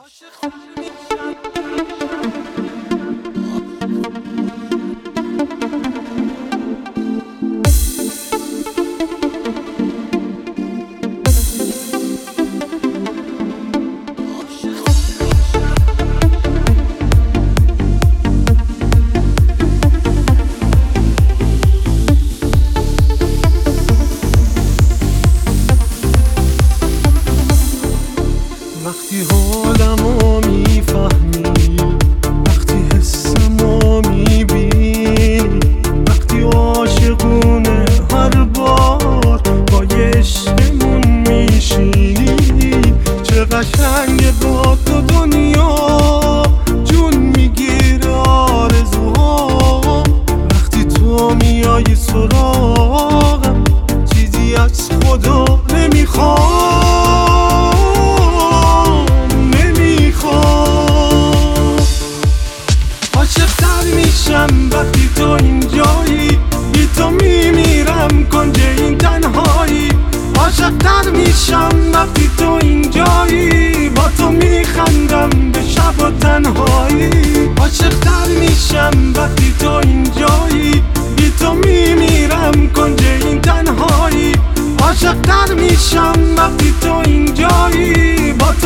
وقتی حالمو میفهمی، وقتی حسمو میبینی، وقتی عاشقونه هر بار با یه عشقمون میشینی، چه قشنگه با تو دنیا جون میگیره آرزوها. وقتی تو میای سراغم چیزی از خدا نمیخوام. وقتی تو اینجایی بی تو میمیرم کنج این تنهایی. عاشق‌تر میشم وقتی تو اینجایی، با تو میخندم به شب و تنهایی. عاشق‌تر میشم وقتی تو اینجایی بی تو میمیرم کنج این تنهایی. عاشق‌تر میشم وقتی تو اینجایی، با تو